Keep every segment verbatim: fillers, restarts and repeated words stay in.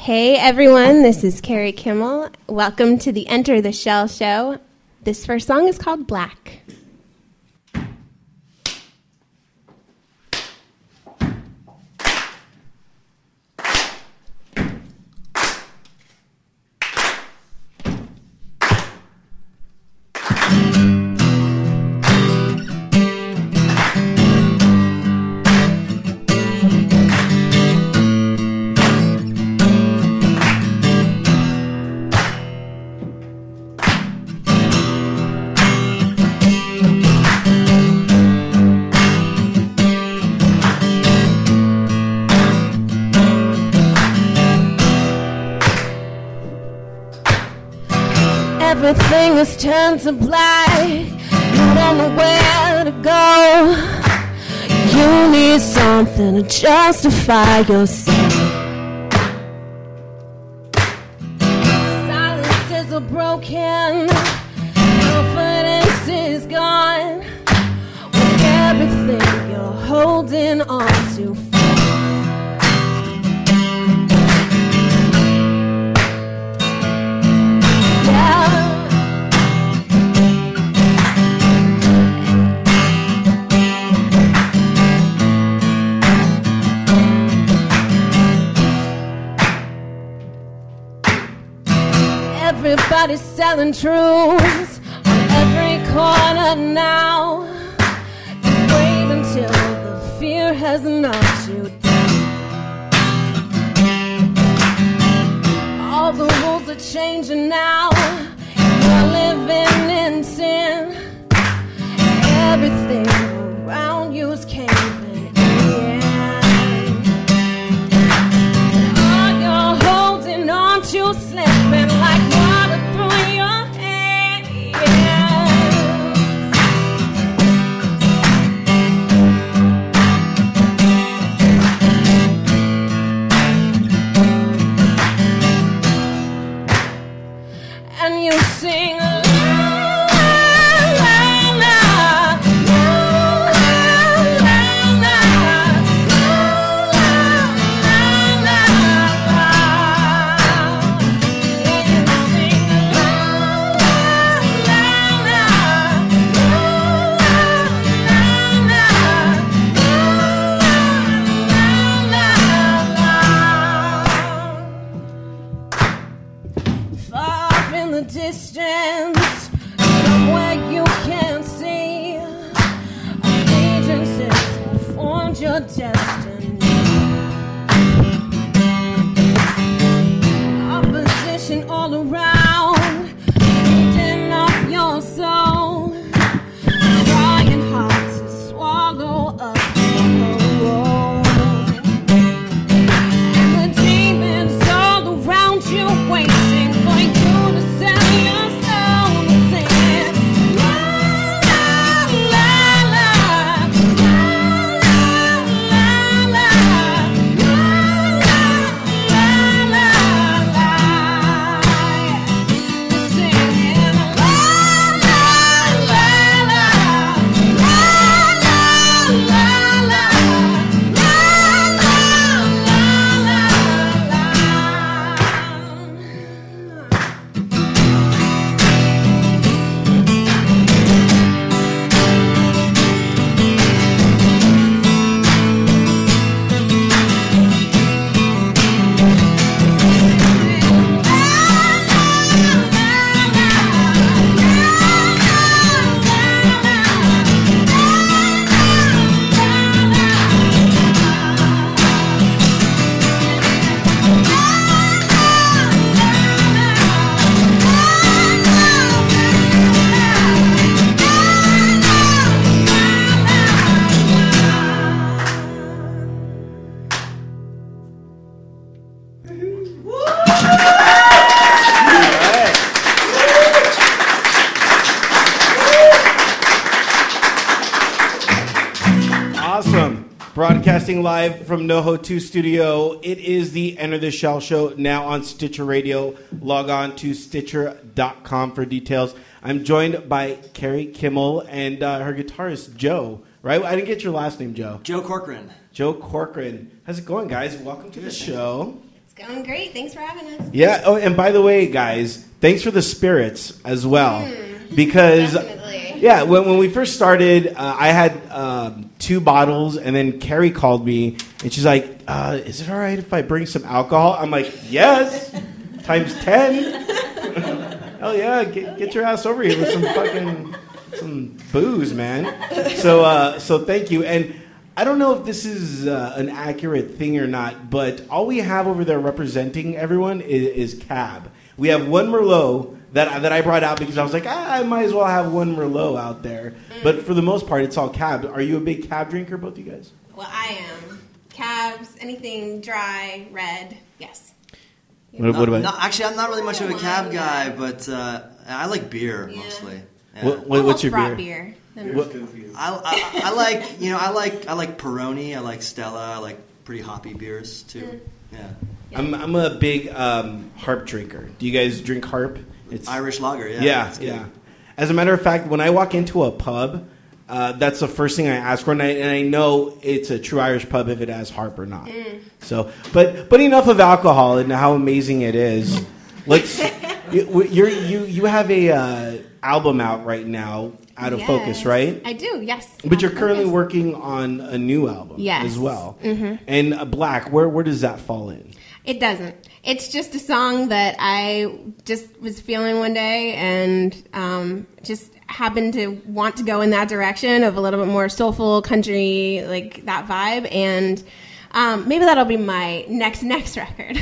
Hey everyone, this is Carrie Kimmel. Welcome to the Enter the Shell show. This first song is called Black. Everything is turned to black. You don't know where to go. You need something to justify yourself. Silence is a broken, confidence is gone. With everything you're holding on to. Everybody's selling truths on every corner now. Wait until the fear has knocked you down. All the rules are changing now. You're living in sin. Everything around you is caving in. All you're holding on to slipping like water through your hands. And you sing la la la, la la la, la la la. Far in the distance, somewhere you can't see, allegiances have formed your destiny. Opposition all around, feeding off your soul, trying hard to swallow up your road. And the demons all around you waiting for you to sell your soul, singing la la la la, la la la, la la la la. Singing la la la la, la la la la, la Awesome. Broadcasting live from NoHo two Studio. It is the Enter the Shell show, now on Stitcher Radio. Log on to Stitcher dot com for details. I'm joined by Carrie Kimmel and uh, her guitarist, Joe. Right? I didn't get your last name, Joe. Joe Corcoran. Joe Corcoran. How's it going, guys? Welcome to the show. It's Going great. Thanks for having us. Yeah. Oh, and by the way, guys, thanks for the spirits as well. Mm, because, definitely. yeah, when, when we first started, uh, I had um, two bottles, and then Carrie called me, and she's like, uh, is it all right if I bring some alcohol? I'm like, yes, times ten. Hell yeah, get, get your ass over here with some fucking some booze, man. So, uh, so thank you. And I don't know if this is uh, an accurate thing or not, but all we have over there representing everyone is, is Cab. We have one Merlot that that I brought out because I was like, ah, I might as well have one Merlot out there. Mm. But for the most part, it's all Cab. Are you a big Cab drinker, both of you guys? Well, I am. Cabs, anything dry, red, yes. What, what about no, actually, I'm not really much of a Cab guy, but uh, I like beer yeah. mostly. Yeah. What, what, what's your beer? beer. What, I, I, I like you know I like I like Peroni, I like Stella, I like pretty hoppy beers too. Mm. Yeah. I'm I'm a big um, Harp drinker. Do you guys drink Harp? It's Irish lager. Yeah. Yeah, yeah. As a matter of fact, when I walk into a pub, uh, that's the first thing I ask for, and I, and I know it's a true Irish pub if it has Harp or not. Mm. So, but but enough of alcohol and how amazing it is. Let's. you you're, you you have a uh, album out right now. Out of yes, Focus, right? I do, yes. But you're currently focus. working on a new album yes. as well. Mm-hmm. And uh, Black, where where does that fall in? It doesn't. It's just a song that I just was feeling one day and um, just happened to want to go in that direction of a little bit more soulful country, like that vibe. And um, maybe that'll be my next next record.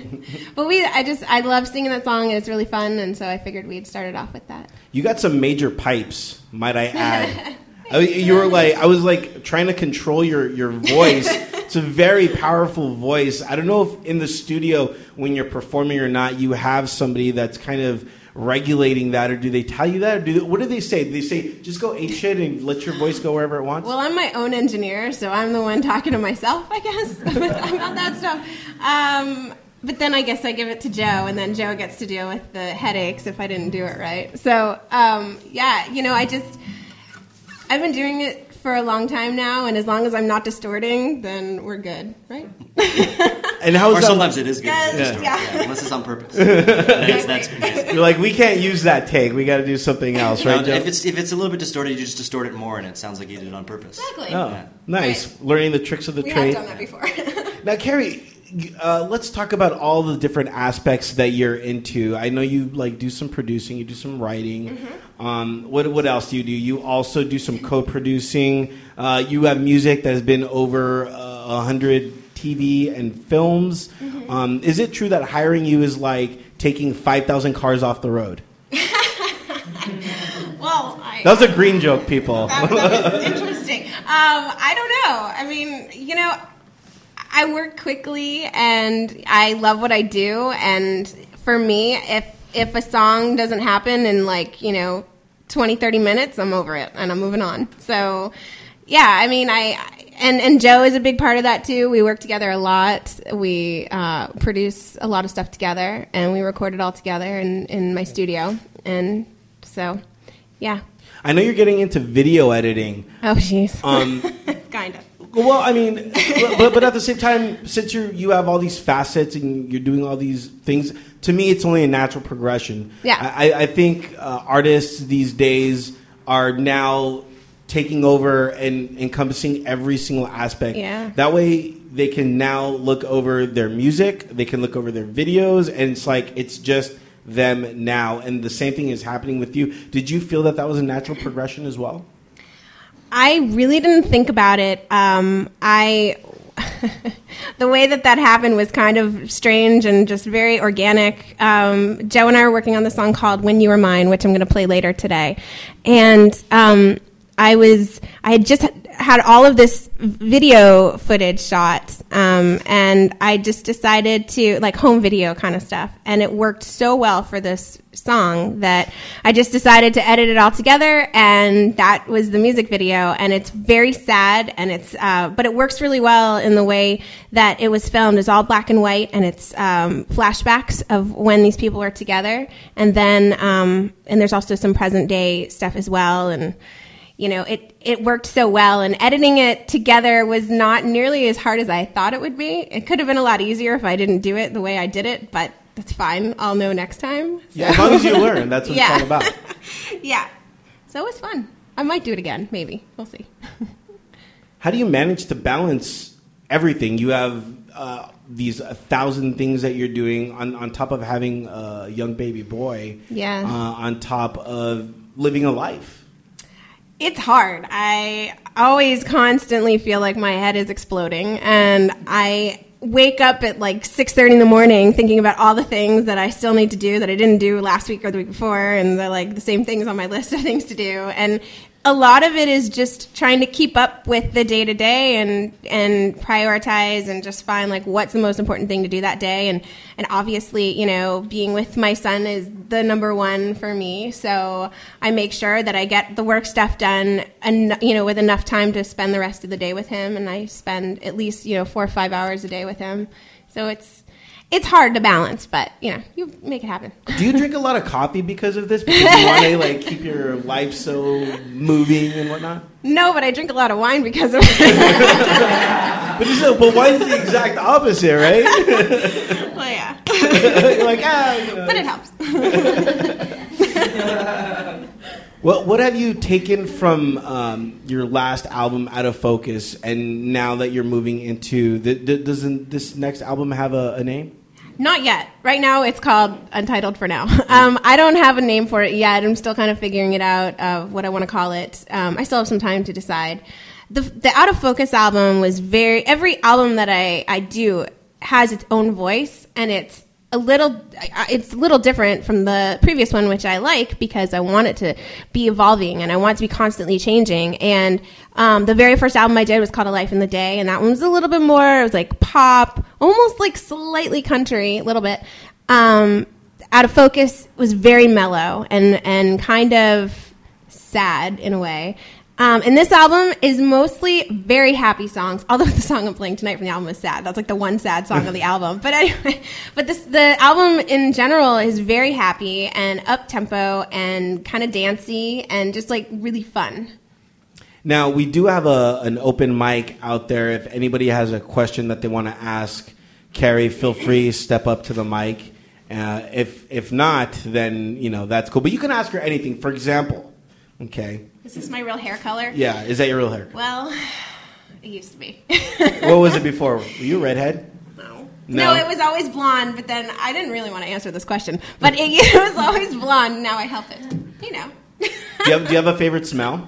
But we, I just, I love singing that song, and it's really fun, and so I figured we'd start it off with that. You got some major pipes, might I add. I, you were like, I was like trying to control your, your voice. It's a very powerful voice. I don't know if in the studio when you're performing or not, you have somebody that's kind of regulating that, or do they tell you that? Or do they, what do they say? Do they say just go ape shit and let your voice go wherever it wants? Well, I'm my own engineer, so I'm the one talking to myself, I guess, about that stuff. Um, but then I guess I give it to Joe, and then Joe gets to deal with the headaches if I didn't do it right. So, um, yeah, you know, I just, I've been doing it for a long time now, and as long as I'm not distorting, then we're good, right? And how is or that? sometimes it is good. Yeah, to distort, yeah. Yeah, unless it's on purpose. that's, that's You're like, we can't use that take. We got to do something else, right, no, Joe? If it's if it's a little bit distorted, you just distort it more, and it sounds like you did it on purpose. Exactly. Oh, yeah. nice. Right. Learning the tricks of the we trade. have done that before. Now, Carrie, uh, let's talk about all the different aspects that you're into. I know you like do some producing, you do some writing. Mm-hmm. Um, what what else do you do? You also do some co-producing. Uh, you have music that has been over uh, a hundred T V and films. Mm-hmm. Um, is it true that hiring you is like taking five thousand cars off the road? Well, I, that was a green joke, people. That, that was interesting. Um, I don't know. I mean, you know, I work quickly, and I love what I do. And for me, if if a song doesn't happen in like, you know, twenty, thirty minutes, I'm over it, and I'm moving on. So, yeah, I mean, I and and Joe is a big part of that too. We work together a lot. We uh, produce a lot of stuff together, and we record it all together in, in my studio. And so, yeah. I know you're getting into video editing. Oh, jeez. Um, kind of. Well, I mean, but, but at the same time, since you you have all these facets and you're doing all these things, to me, it's only a natural progression. Yeah. I, I think uh, artists these days are now taking over and encompassing every single aspect. Yeah. That way, they can now look over their music, they can look over their videos, and it's like it's just them now. And the same thing is happening with you. Did you feel that that was a natural progression as well? I really didn't think about it. Um, I the way that that happened was kind of strange and just very organic. Um, Joe and I were working on this song called "When You Were Mine," which I'm going to play later today, and um, I was I had just had all of this video footage shot, um, and I just decided to, like, home video kind of stuff, and it worked so well for this song that I just decided to edit it all together, and that was the music video. And it's very sad, and it's uh, but it works really well in the way that it was filmed. It's all black and white, and it's um, flashbacks of when these people were together, and then um, and there's also some present day stuff as well. And you know, it, it worked so well, and editing it together was not nearly as hard as I thought it would be. It could have been a lot easier if I didn't do it the way I did it, but that's fine. I'll know next time. So. Yeah, as long as you learn, that's what yeah. it's all about. Yeah. So it was fun. I might do it again, maybe. We'll see. How do you manage to balance everything? You have uh, these a thousand things that you're doing on, on top of having a young baby boy. Yeah. Uh, on top of living a life. It's hard. I always constantly feel like my head is exploding, and I wake up at like six thirty in the morning thinking about all the things that I still need to do that I didn't do last week or the week before, and they're like the same things on my list of things to do. And a lot of it is just trying to keep up with the day to day and and prioritize and just find like what's the most important thing to do that day. And and obviously, you know, being with my son is the number one for me. So I make sure that I get the work stuff done, and you know, with enough time to spend the rest of the day with him. And I spend at least you know four or five hours a day with him. So it's. It's hard to balance, but, you know, you make it happen. Do you drink a lot of coffee because of this? Because you want to, like, keep your life so moving and whatnot? No, but I drink a lot of wine because of it. but, this is, but wine's the exact opposite, right? Well, yeah. You're like, ah, you know. But it helps. Well, what have you taken from um, your last album, Out of Focus, and now that you're moving into... The, the, doesn't this next album have a, a name? Not yet. Right now, it's called Untitled for now. Um, I don't have a name for it yet. I'm still kind of figuring it out of what I want to call it. Um, I still have some time to decide. The, the Out of Focus album was very... Every album that I, I do has its own voice, and it's a little... It's a little different from the previous one, which I like because I want it to be evolving, and I want it to be constantly changing. And um, the very first album I did was called A Life in the Day, and that one was a little bit more... It was like pop, almost like slightly country, a little bit. Um, Out of Focus was very mellow and, and kind of sad in a way. Um, and this album is mostly very happy songs, although the song I'm playing tonight from the album is sad. That's like the one sad song of the album. But anyway, but this, the album in general is very happy and up-tempo and kind of dancey and just like really fun. Now, we do have a, an open mic out there. If anybody has a question that they want to ask Carrie, feel free to step up to the mic. Uh, if if not, then, you know, that's cool. But you can ask her anything. For example, okay. Is this my real hair color? Yeah, is that your real hair? Well, it used to be. What was it before? Were you a redhead? No. No? No, it was always blonde, but then I didn't really want to answer this question. But it, it was always blonde, now I help it. You know. do, you have, do you have a favorite smell?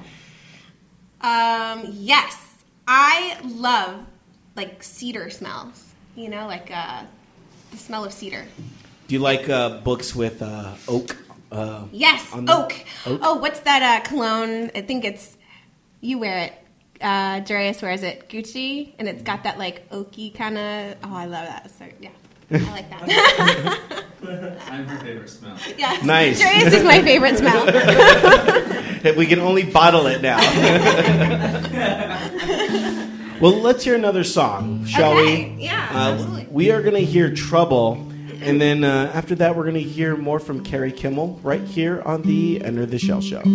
Um, yes. I love, like, cedar smells. You know, like uh, the smell of cedar. Do you like uh, books with uh, oak? Uh, yes, on the, oak. oak. Oh, what's that uh, cologne? I think it's, you wear it. Uh, Darius wears it, Gucci, and it's got that like oaky kind of. Oh, I love that. So, yeah, I like that. I'm her favorite smell. Yeah, nice. Darius is my favorite smell. If we can only bottle it now. Well, let's hear another song, shall okay. we? Yeah, uh, absolutely. We are going to hear Trouble, and then uh, after that, we're going to hear more from Carrie Kimmel right here on the Enter the Shell Show.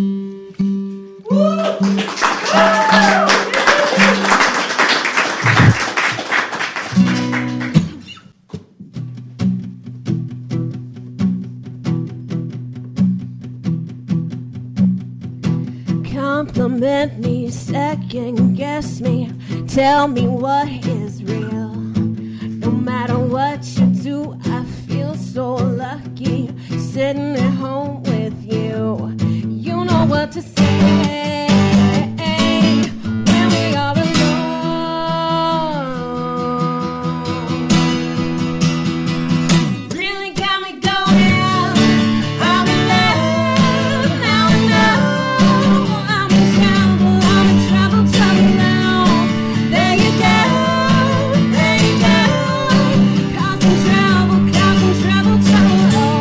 Compliment me, second guess me, tell me what is real. No matter what you do, I feel so lucky sitting at home with you. You know what to say when we are alone. Really got me going. I'm in love, now I know. I'm in trouble, I'm in trouble, trouble now. There you go, there you go. Causing trouble, causing trouble, trouble. Oh,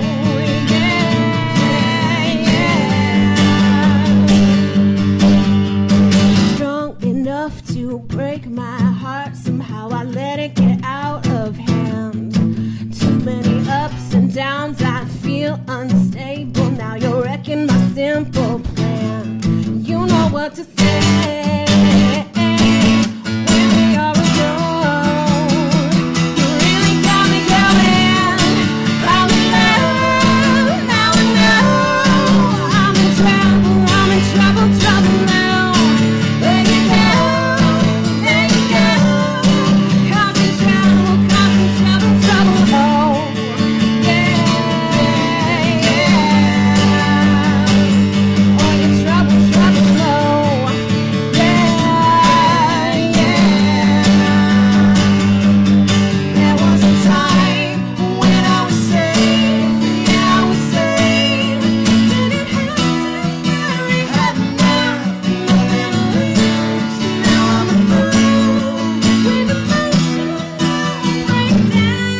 yeah, yeah. Strong enough to break my heart. Somehow I let it get out of hand. Too many ups and downs, I feel unstable. Now you're wrecking my simple plan. You know what to say. When we are alone, you really got me going. I'm in love, now I know. I'm in trouble, I'm in trouble, trouble now. There you go, there you go. Cause in trouble, cause in trouble, trouble, oh. Yeah, yeah. Oh, you're trouble, trouble, oh. Yeah, yeah. There was a time when I was safe, yeah, I was safe. Didn't have to worry, had nothing, nothing to lose. Now I'm a fool with emotional breakdowns.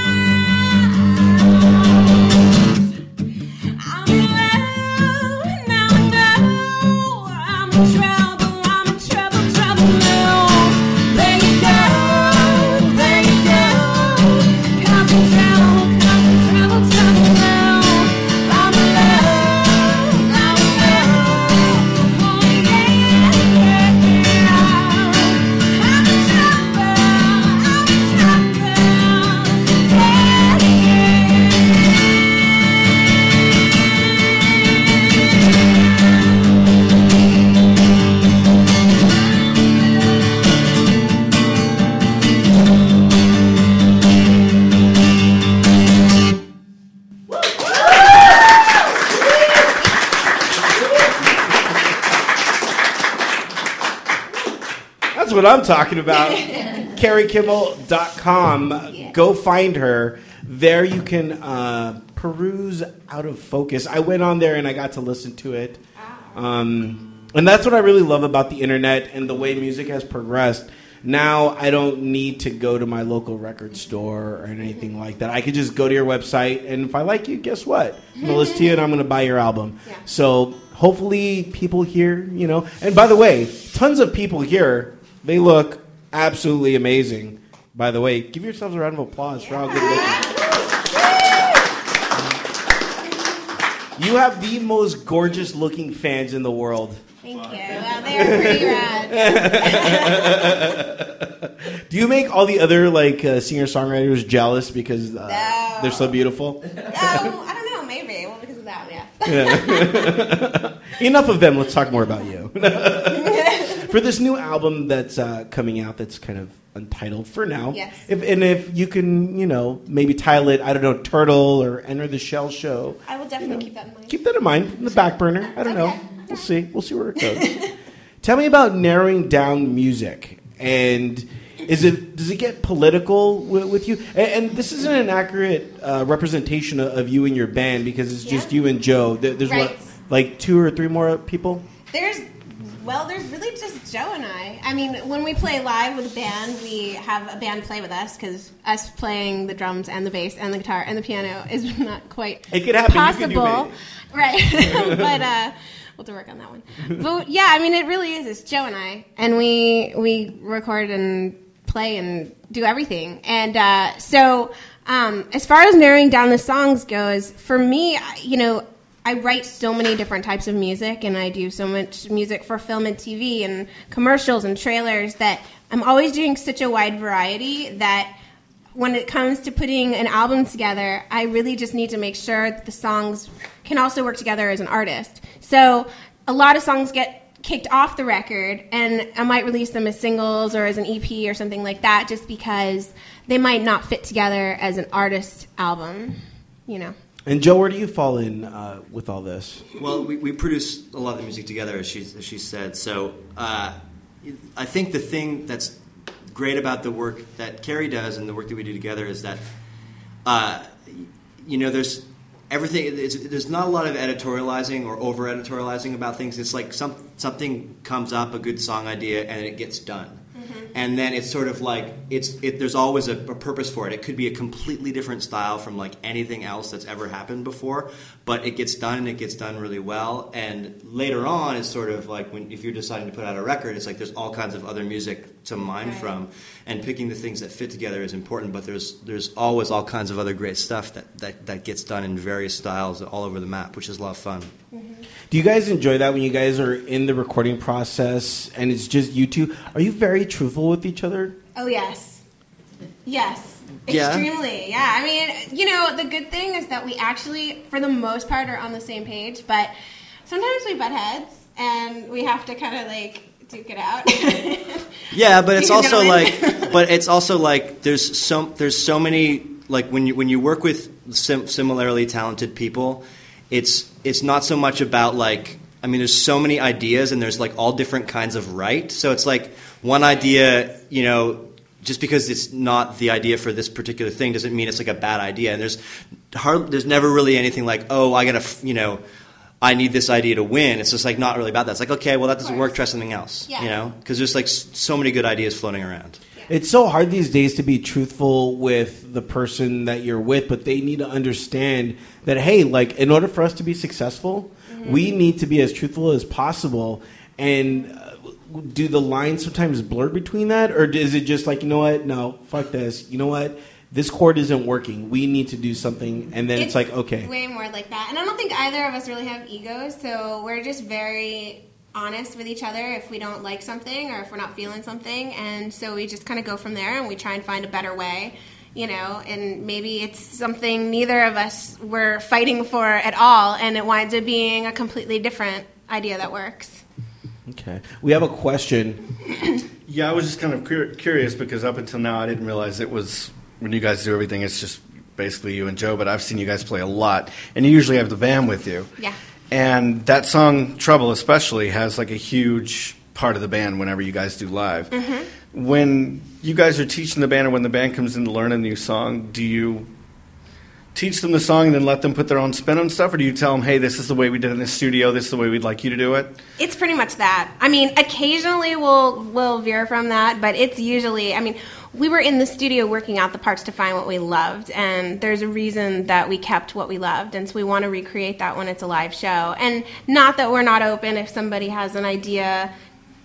I'm in love, now I know. I'm in trouble, I'm in trouble, trouble now. There you go, there you go. Cause in trouble, cause in trouble, trouble now. I'm in love, now I know. Oh yeah, yeah, yeah. I'm in trouble, I'm in trouble. Yeah, That's what I'm talking about. Carrie Kimmel dot com. Go find her. There you can uh, peruse Out of Focus. I went on there and I got to listen to it. Um, and that's what I really love about the internet and the way music has progressed. Now I don't need to go to my local record store or anything like that. I could just go to your website, and if I like you, guess what? I'm going to listen to you and I'm going to buy your album. Yeah. So hopefully people here, you know. And by the way, tons of people here, they look absolutely amazing. By the way, give yourselves a round of applause for how good looking. You have the most gorgeous looking fans in the world. Thank you. Well, they're pretty rad. Do you make all the other like uh, singer-songwriters jealous because uh, No. they're so beautiful? Um, I don't know, maybe. Well, because of that, yeah. Enough of them. Let's talk more about you. For this new album that's uh, coming out, that's kind of untitled for now. Yes. If, and if you can, you know, maybe title it, I don't know, Turtle or Enter the Shell Show. I will definitely keep that in mind. Keep that in mind in the back burner. I don't Okay. know. We'll see. We'll see where it goes. Tell me about narrowing down music. And is it does it get political with, with you? And, and this isn't an accurate uh, representation of, of you and your band because it's just Yeah. you and Joe. There- There's Right. what, like two or three more people? There's, well, there's really just Joe and I. I mean, when we play live with a band, we have a band play with us because us playing the drums and the bass and the guitar and the piano is not quite It could happen. You could do possible. it. Right. But uh, we'll have to work on that one. But yeah, I mean, it really is. It's Joe and I. And we, we record and play and do everything. And uh, so um, as far as narrowing down the songs goes, for me, I- you know, I write so many different types of music, and I do so much music for film and T V and commercials and trailers that I'm always doing such a wide variety that when it comes to putting an album together, I really just need to make sure that the songs can also work together as an artist. So a lot of songs get kicked off the record, and I might release them as singles or as an E P or something like that just because they might not fit together as an artist album, you know. And Joe, where do you fall in uh, with all this? Well, we, we produce a lot of the music together, as she, as she said. So uh, I think the thing that's great about the work that Carrie does and the work that we do together is that, uh, you know, there's everything. It's, there's not a lot of editorializing or over editorializing about things. It's like some something comes up, a good song idea, and it gets done. And then it's sort of like it's it, there's always a, a purpose for it. It could be a completely different style from like anything else that's ever happened before, but it gets done and it gets done really well. And later on, it's sort of like when if you're deciding to put out a record, it's like there's all kinds of other music to mine Right. from, and picking the things that fit together is important. But there's there's always all kinds of other great stuff that, that, that gets done in various styles all over the map, which is a lot of fun. Do you guys enjoy that when you guys are in the recording process and it's just you two? Are you very truthful with each other? Oh, yes. Yes. Yeah. Extremely. Yeah. I mean, you know, the good thing is that we actually, for the most part, are on the same page, but sometimes we butt heads and we have to kind of like duke it out. Yeah, but it's You also know, like, but it's also like there's so there's so many like when you when you work with sim- similarly talented people, it's it's not so much about like I mean there's so many ideas and there's like all different kinds of right. So it's like one idea, you know, just because it's not the idea for this particular thing doesn't mean it's like a bad idea. And there's hard, there's never really anything like, oh, I gotta, you know, I need this idea to win. It's just like not really about that. It's like, okay, well that doesn't work. Try something else. Yeah. You know, because there's like so many good ideas floating around. It's so hard these days to be truthful with the person that you're with, but they need to understand that, hey, like, in order for us to be successful, mm-hmm. we need to be as truthful as possible. And uh, do the lines sometimes blur between that? Or is it just like, you know what? No, fuck this. You know what? This chord isn't working. We need to do something. And then it's, it's like, okay. Way more like that. And I don't think either of us really have egos, so we're just very honest with each other if we don't like something or if we're not feeling something, and so we just kind of go from there and we try and find a better way, you know, and maybe it's something neither of us were fighting for at all and it winds up being a completely different idea that works. Okay. We have a question. Yeah, I was just kind of cur- curious because up until now I didn't realize it was when you guys do everything it's just basically you and Joe, but I've seen you guys play a lot and you usually have the band with you. Yeah. And that song, Trouble especially, has like a huge part of the band whenever you guys do live. Mm-hmm. When you guys are teaching the band or when the band comes in to learn a new song, do you teach them the song and then let them put their own spin on stuff? Or do you tell them, hey, this is the way we did it in the studio, this is the way we'd like you to do it? It's pretty much that. I mean, occasionally we'll, we'll veer from that, but it's usually, I mean, we were in the studio working out the parts to find what we loved, and there's a reason that we kept what we loved, and so we want to recreate that when it's a live show. And not that we're not open if somebody has an idea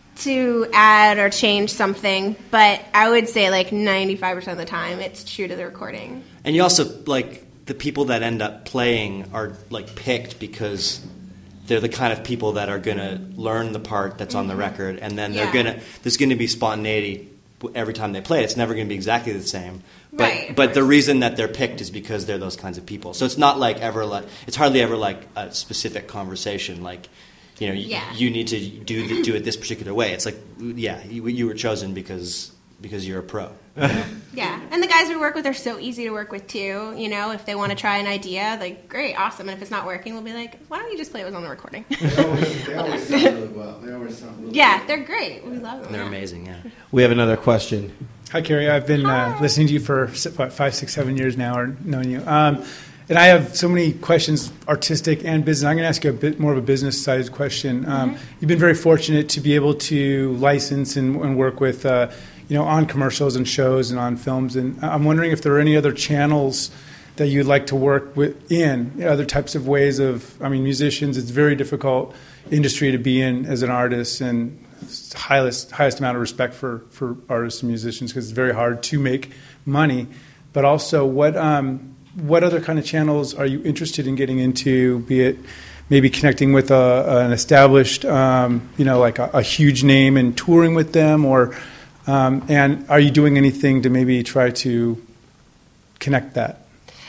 to add or change something, but I would say like ninety-five percent of the time it's true to the recording. And you also, like, the people that end up playing are, like, picked because they're the kind of people that are going to learn the part that's mm-hmm. on the record, and then they're yeah. going to, there's going to be spontaneity every time they play it. It's never going to be exactly the same. But right, but the reason that they're picked is because they're those kinds of people. So it's not like ever like it's hardly ever like a specific conversation like, you know, yeah. you, you need to do the, do it this particular way. It's like, yeah, you, you were chosen because because you're a pro. Yeah, and the guys we work with are so easy to work with too. You know, if they want to try an idea, like, great, awesome. And if it's not working, we'll be like, why don't you just play what was on the recording? They always, they always sound really well. They always sound really Yeah, well. they're great. We love them. They're yeah. amazing, yeah. We have another question. Hi, Carrie. I've been uh, listening to you for what, five, six, seven years now, or knowing you. Um, and I have so many questions, artistic and business. I'm going to ask you a bit more of a business-sized question. Um, mm-hmm. You've been very fortunate to be able to license and, and work with, uh, you know, on commercials and shows and on films. And I'm wondering if there are any other channels that you'd like to work with in, you know, other types of ways of, I mean, musicians, it's a very difficult industry to be in as an artist, and highest highest amount of respect for, for artists and musicians because it's very hard to make money. But also, what um, what other kind of channels are you interested in getting into, be it maybe connecting with a, an established, um, you know, like a, a huge name and touring with them, or um, and are you doing anything to maybe try to connect that?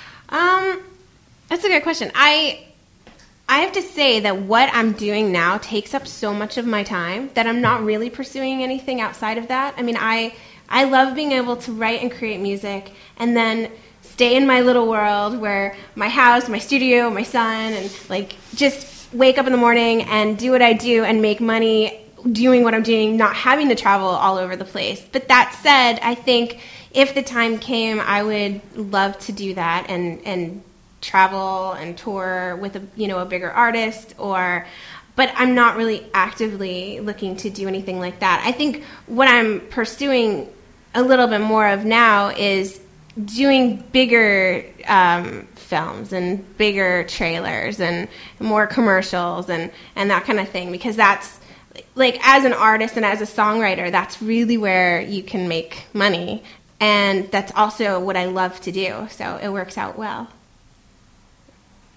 Um, that's a good question. I I have to say that what I'm doing now takes up so much of my time that I'm not really pursuing anything outside of that. I mean, I I love being able to write and create music and then stay in my little world where my house, my studio, my son, and like just wake up in the morning and do what I do and make money doing what I'm doing, not having to travel all over the place. But that said, I think if the time came, I would love to do that and, and travel and tour with a, you know, a bigger artist, or, but I'm not really actively looking to do anything like that. I think what I'm pursuing a little bit more of now is doing bigger um, films and bigger trailers and more commercials and, and that kind of thing, because that's, like, as an artist and as a songwriter, that's really where you can make money. And that's also what I love to do, so it works out well.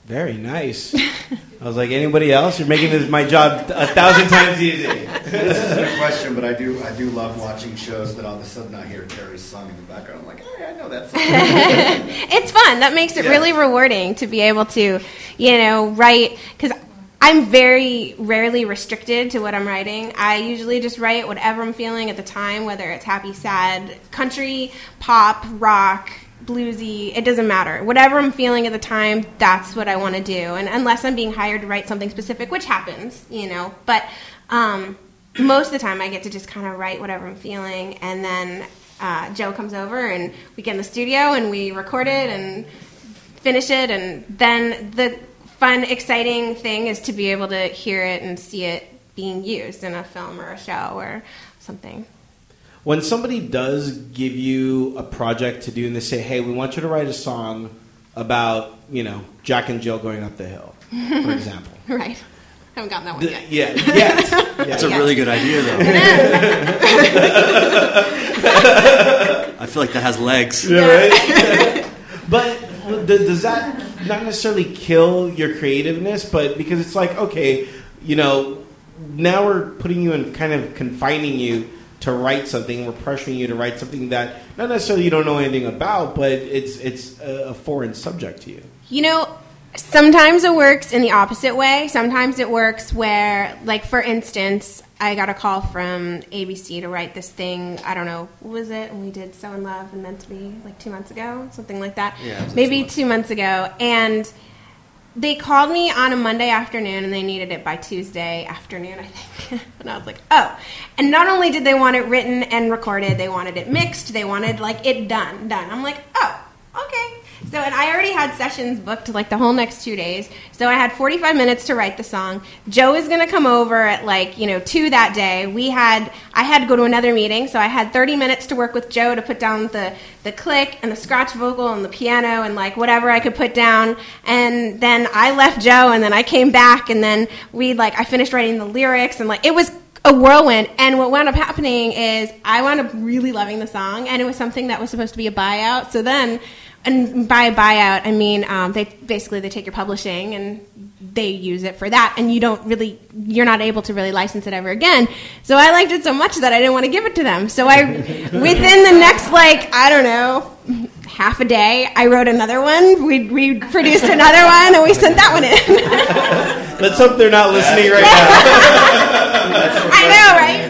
Very nice. I was like, anybody else? You're making this my job a thousand times easy. This isn't a question, but I do I do love watching shows that all of a sudden I hear Terry's song in the background. I'm like, hey, I know that song. It's fun. That makes it Yeah. really rewarding to be able to, you know, write, because I'm very rarely restricted to what I'm writing. I usually just write whatever I'm feeling at the time, whether it's happy, sad, country, pop, rock, bluesy, it doesn't matter. Whatever I'm feeling at the time, that's what I want to do. And unless I'm being hired to write something specific, which happens, you know, but um, most of the time I get to just kind of write whatever I'm feeling, and then uh, Joe comes over and we get in the studio and we record it and finish it, and then the fun, exciting thing is to be able to hear it and see it being used in a film or a show or something. When somebody does give you a project to do and they say, hey, we want you to write a song about, you know, Jack and Jill going up the hill, for example. Right. Haven't gotten that one The- yet. yeah, yes. That's a Yeah. really good idea, though. I feel like that has legs. Yeah, right? But th- does that not necessarily kill your creativeness? But because it's like, okay, you know, now we're putting you in, kind of confining you to write something. We're pressuring you to write something that not necessarily you don't know anything about, but it's it's a, a foreign subject to you. You know, sometimes it works in the opposite way. Sometimes it works where, like, for instance, I got a call from A B C to write this thing. I don't know, what was it? And we did So in Love and Meant to Be, like, two months ago, something like that. Yeah, it was Maybe two months. two months ago. And they called me on a Monday afternoon, and they needed it by Tuesday afternoon, I think. And I was like, oh. And not only did they want it written and recorded, they wanted it mixed. They wanted, like, it done, done. I'm like, oh, okay. So, and I already had sessions booked, like, the whole next two days. So I had forty-five minutes to write the song. Joe is going to come over at, like, you know, two that day. We had, I had to go to another meeting, so I had thirty minutes to work with Joe to put down the, the click and the scratch vocal and the piano and, like, whatever I could put down. And then I left Joe, and then I came back, and then we, like, I finished writing the lyrics, and, like, it was a whirlwind. And what wound up happening is I wound up really loving the song, and it was something that was supposed to be a buyout. So then, and by a buyout, I mean um, they basically they take your publishing and they use it for that, and you don't really, you're not able to really license it ever again. So I liked it so much that I didn't want to give it to them. So I, within the next, like, I don't know, half a day, I wrote another one. We we produced another one, and we sent that one in. Let's hope they're not listening right I know, right?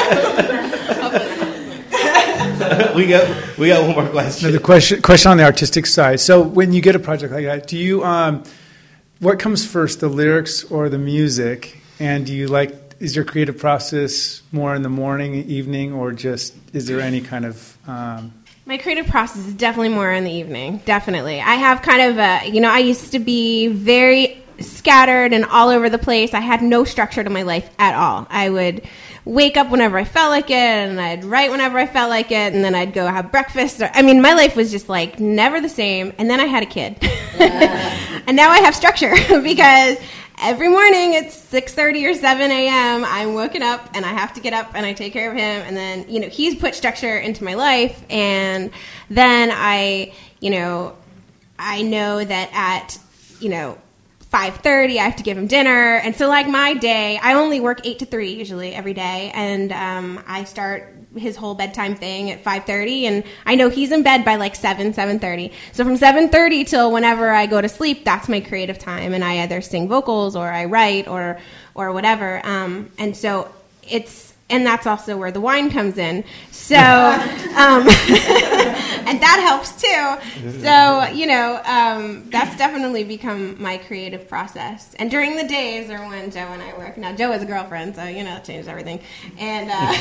now. we got we got one more question. Another question question on the artistic side. So when you get a project like that, do you um, what comes first, the lyrics or the music? And do you like, is your creative process more in the morning, evening, or just is there any kind of um, My creative process is definitely more in the evening. Definitely. I have kind of a, you know, I used to be very scattered and all over the place. I had no structure to my life at all. I would wake up whenever I felt like it, and I'd write whenever I felt like it, and then I'd go have breakfast. I mean, my life was just like never the same. And then I had a kid. And now I have structure because every morning it's six thirty or seven a.m. I'm woken up and I have to get up and I take care of him. And then, you know, he's put structure into my life. And then I, you know, I know that at, you know, five thirty I have to give him dinner. And so, like, my day, I only work eight to three usually every day. And um, I start his whole bedtime thing at five thirty, and I know he's in bed by like seven, seven thirty. So from seven thirty till whenever I go to sleep, that's my creative time, and I either sing vocals or I write or or whatever. Um, and so it's, and that's also where the wine comes in. So, um, and that helps too. So, you know, um, that's definitely become my creative process. And during the days are when Joe and I work. Now, Joe has a girlfriend, so, you know, it changed everything. And uh,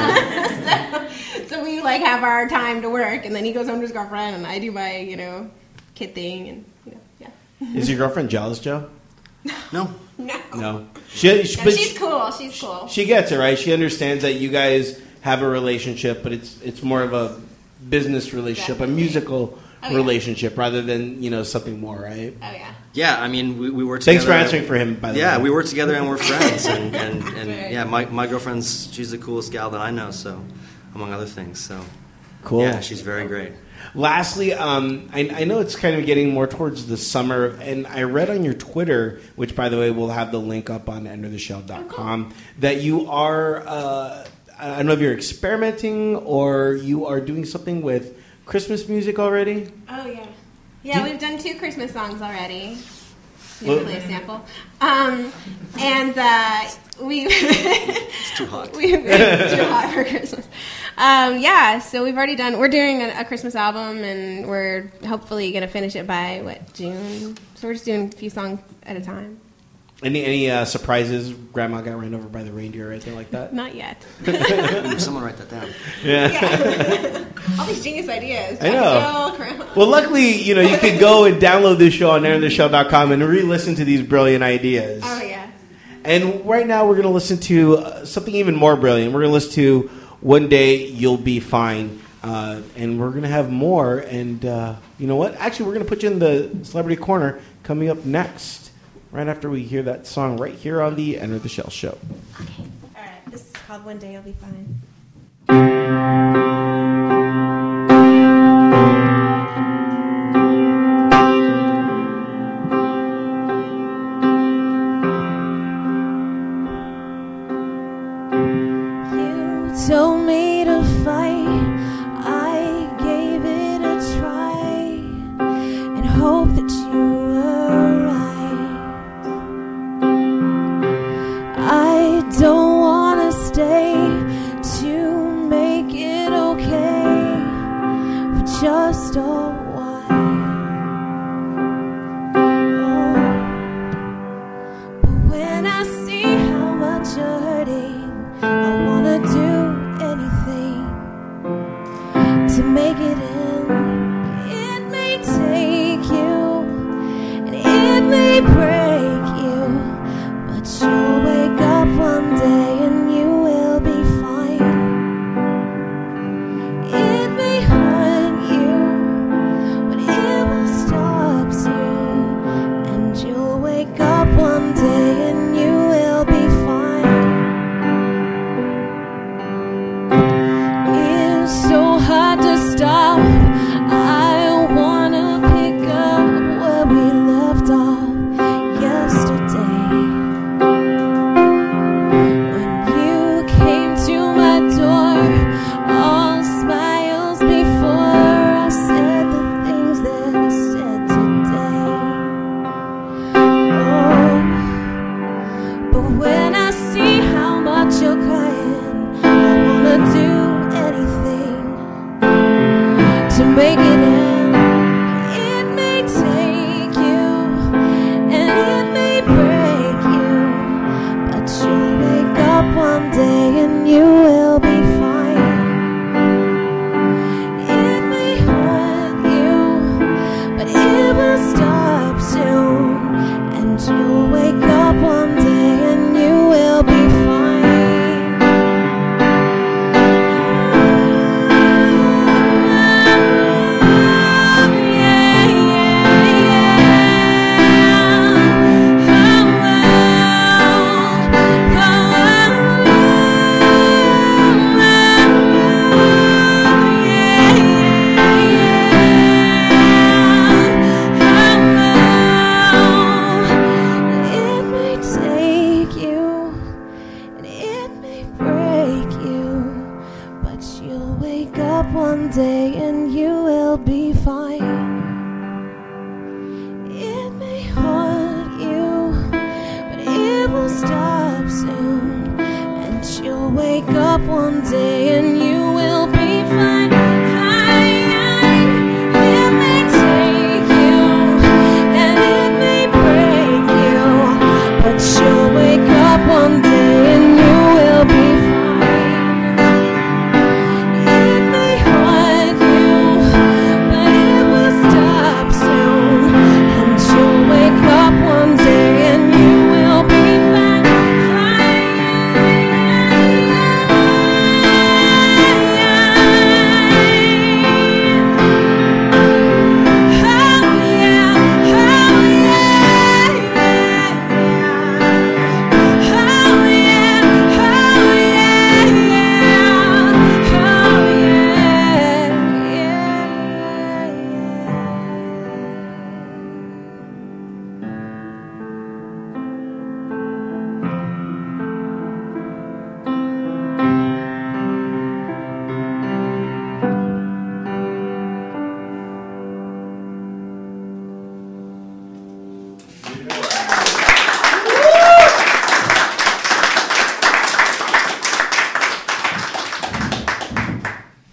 so, so we, like, have our time to work, and then he goes home to his girlfriend, and I do my, you know, kid thing, and, you know, yeah. Is your girlfriend jealous, Joe? No. No. No. She, she, No, but she's she- cool. She's cool. She gets it, right? She understands that you guys have a relationship, but it's it's more of a business relationship, Definitely. a musical Oh, yeah. relationship, rather than, you know, something more, right? Oh, yeah. Yeah, I mean, we, we work together. Thanks for answering for him, by the Yeah, way. we work together and we're friends. And, and, and Right. yeah, my, my girlfriend's, she's the coolest gal that I know, so, among other things. So, Cool. Yeah, she's very great. Lastly, um, I, I know it's kind of getting more towards the summer, and I read on your Twitter, which, by the way, we'll have the link up on enter the shell dot com, that you are, uh, I don't know if you're experimenting or you are doing something with Christmas music already. Oh, yeah. Yeah, Do- we've done two Christmas songs already. Well- You play a sample. Um, and uh, we... It's too hot. we, it's too hot for Christmas. Um, yeah, so we've already done... We're doing a, a Christmas album, and we're hopefully going to finish it by, what, June? So we're just doing a few songs at a time. Any any uh, surprises? Grandma got ran over by the reindeer or anything like that? Not yet. Ooh, someone write that down. Yeah. All these genius ideas. I know. Oh, Grandma. Well, luckily, you know, you can go and download this show on enter the shell dot com and re-listen to these brilliant ideas. Oh, yeah. And right now, we're going to listen to uh, something even more brilliant. We're going to listen to One Day You'll Be Fine. Uh, and we're going to have more. And uh, you know what? Actually, we're going to put you in the Celebrity Corner coming up next, right after we hear that song right here on the Enter the Shell show. Okay. All right. This is called One Day You'll Be Fine. You told me to fight, I gave it a try, and hope that you were right. I don't wanna stay to make it okay for just a while. Oh. But when I see how much you're hurting, I wanna do anything to make it end. It may take you, and it may break you, but you'll wake up one day and you will be fine. It may hurt you, but it will stop soon, and you'll wake up one day and you will be fine. It's so hard to stop. I wanna pick up where we left off yesterday. When you came to my door, all smiles before I said the things that I said today. Oh, but when I see how much you're crying, I wanna do anything to make it end. It may take you, and it may break you, but you'll wake up one day and you will be fine. It may hurt you, but it will stop soon, and you'll wake up one day and you will be fine. It may take you, and it may break you, but you'll wake up one day and you will be fine. It may hurt you, but it will stop soon, and you'll wake up one day and you will be fine. It may take you, and it may break you, but you'll wake up one day and you will be fine. It may hurt you, but it will stop soon, and you'll wake up one day and you will be fine.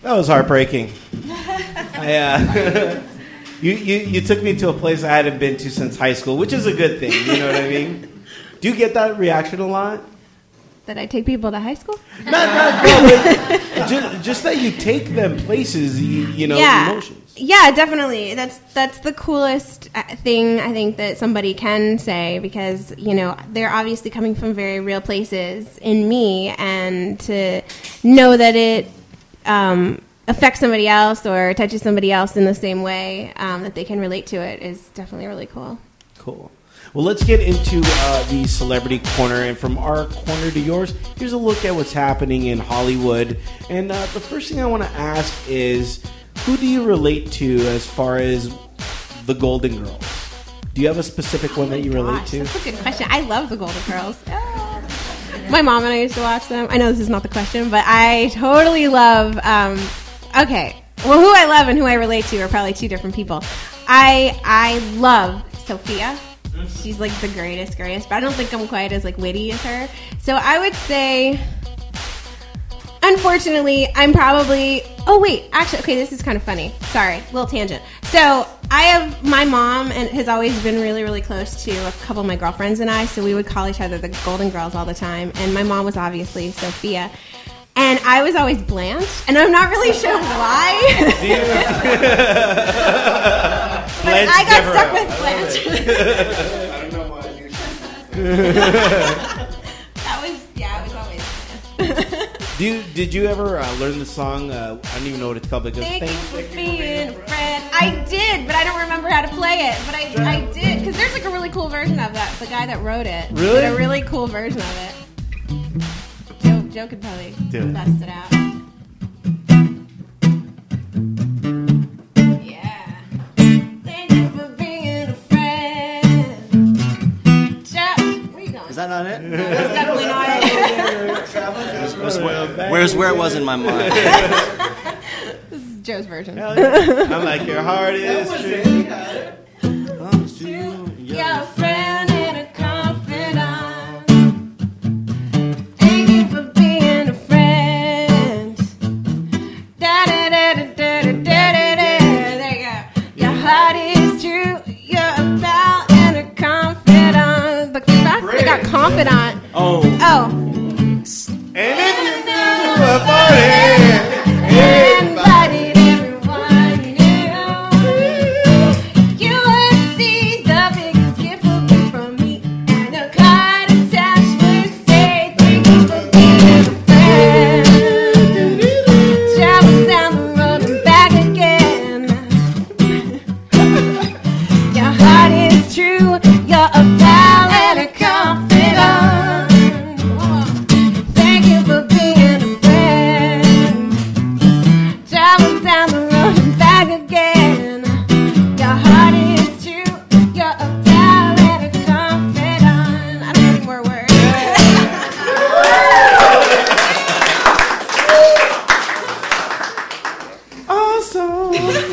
That was heartbreaking. I, uh, you, you you took me to a place I hadn't been to since high school, which is a good thing. You know what I mean? Do you get that reaction a lot? That I take people to high school? Not, not no, just, just that you take them places, you, you know, yeah. emotions. Yeah, definitely. That's that's the coolest thing I think that somebody can say, because, you know, they're obviously coming from very real places in me, and to know that it um, affects somebody else or touches somebody else in the same way, um, that they can relate to it, is definitely really cool. Cool. Well, let's get into uh, the Celebrity Corner. And from our corner to yours, here's a look at what's happening in Hollywood. And uh, the first thing I want to ask is, who do you relate to as far as the Golden Girls? Do you have a specific one oh that you gosh, relate to? That's a good question. I love the Golden Girls. Ah. My mom and I used to watch them. I know this is not the question, but I totally love... Um, okay. Well, who I love and who I relate to are probably two different people. I I love Sophia. She's like the greatest, greatest, but I don't think I'm quite as like witty as her. So I would say, unfortunately, I'm probably, oh wait, actually, okay, this is kind of funny. Sorry, little tangent. So I have, my mom and has always been really, really close to a couple of my girlfriends and I, so we would call each other the Golden Girls all the time. And my mom was obviously Sophia. And I was always Blanche, and I'm not really sure why. But Blanche I got Devereaux. stuck with Blanche. I don't know why you That was, yeah, I was always Blanche. Do you, did you ever uh, learn the song? Uh, I don't even know what it's called. But it goes, Thank you "Thank for being a friend." I did, but I don't remember how to play it. But I, I did, because there's like a really cool version of that. The guy that wrote it Really? did a really cool version of it. Joe, Joe could probably Do it. bust it out. Yeah. Thank you for being a friend. Joe, where you going? Is that not it? That's definitely not it. Where's where, where's where it was in my mind? This is Joe's version. Hell yeah. I'm like, your heart is true. Your friend and a confidant. Thank you for being a friend. Da da da da da da da da. There you go. Your heart is true. You're a pal and a confidant. But I got confidant. Oh. Oh. And if you do a party, Invited everyone you knew. You would see the biggest gift will be from me, and a card attached would say, "Thank you for being a friend." Travel down the road and back again. Your heart is true. You're a pal and a confidant. Thank you for being a friend. Travel down the road and back again. Your heart is true. You're a pal and a confidant. I don't know any more words. awesome.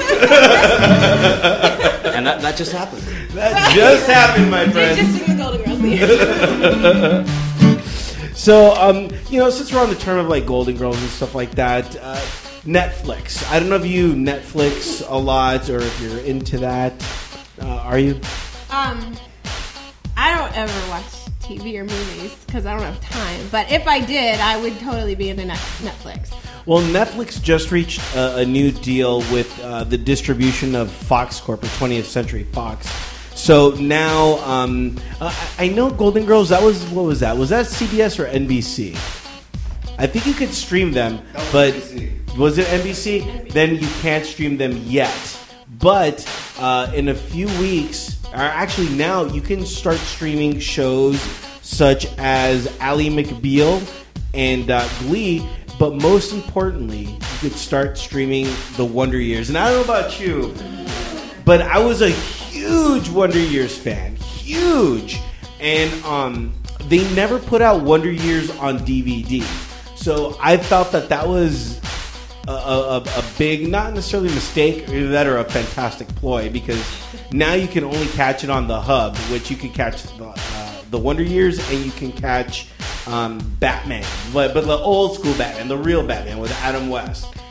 And that, that just happened. That just happened, my Did friend. just sing the Golden Girls theme. So, um, you know, since we're on the term of like Golden Girls and stuff like that, uh, Netflix. I don't know if you Netflix a lot or if you're into that. Uh, are you? Um, I don't ever watch T V or movies because I don't have time. But if I did, I would totally be into Net- Netflix. Well, Netflix just reached a, a new deal with uh, the distribution of Fox Corp or twentieth Century Fox. So now, um, uh, I I know Golden Girls. That was what was that? Was that C B S or N B C? I think you could stream them, That was but N B C. was it N B C? Then you can't stream them yet. But uh, in a few weeks, or actually now, you can start streaming shows such as Ally McBeal and uh, Glee. But most importantly, you could start streaming The Wonder Years. And I don't know about you, but I was a huge Wonder Years fan. Huge. And um, they never put out Wonder Years on D V D. So I felt that that was a, a, a big, not necessarily mistake, either that or a fantastic ploy, because now you can only catch it on the hub, which you can catch the, uh, the Wonder Years and you can catch um, Batman, but, but the old school Batman, the real Batman with Adam West.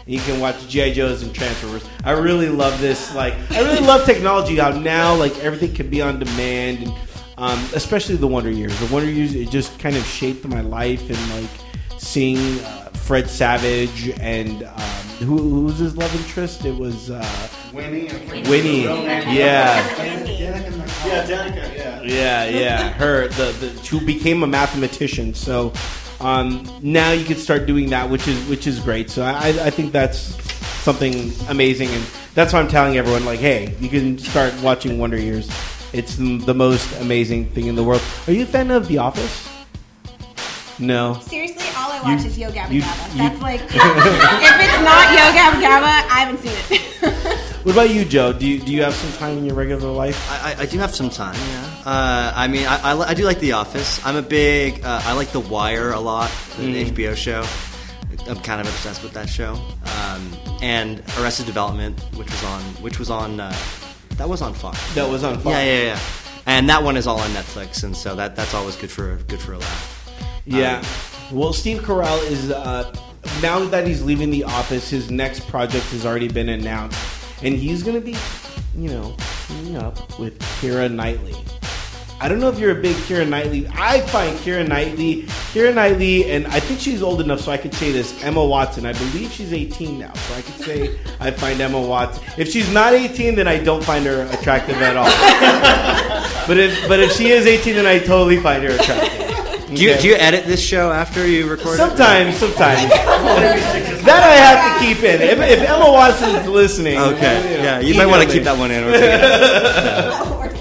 and you can watch G I. Joes and Transformers. I really love this. Like, I really love technology. How now, like, everything can be on demand, and um, especially the Wonder Years. The Wonder Years, it just kind of shaped my life, and like seeing uh, Fred Savage and um, who, who was his love interest? It was uh, Winnie. Winnie. Yeah. Yeah, Danica, yeah. Yeah, yeah. Her, the, the who became a mathematician. So um, now you can start doing that, which is which is great. So I, I think that's something amazing, and that's why I'm telling everyone, like, hey, you can start watching Wonder Years. It's the most amazing thing in the world. Are you a fan of The Office? No. Seriously, all I watch You- is Yo Gabba you- Gabba. you- That's like, if it's not Yo Gabba Gabba, I haven't seen it. What about you, Joe? Do you do you have some time in your regular life? I, I, I do have some time, yeah. Uh, I mean, I, I, li- I do like The Office. I'm a big, uh, I like The Wire a lot, the Mm. H B O show. I'm kind of obsessed with that show. Um, and Arrested Development, which was on, which was on, uh, that was on Fox. That was on Fox. Yeah, yeah, yeah. And that one is all on Netflix, and so that that's always good for good for a laugh. Yeah. Um, Well, Steve Carell is uh, now that he's leaving The Office, his next project has already been announced, and he's going to be, you know, teaming up with Keira Knightley. I don't know if you're a big Keira Knightley. I find Keira Knightley, Keira Knightley, and I think she's old enough so I could say this. Emma Watson. I believe she's eighteen now, so I could say I find Emma Watson. If she's not eighteen, then I don't find her attractive at all. but if but if she is eighteen, then I totally find her attractive. Do you, Okay. do you edit this show after you record Sometimes, sometimes. That I have to keep in. If, if Emma Watson's listening, it? Okay. Yeah, you keep might want to it. keep that one in. Or take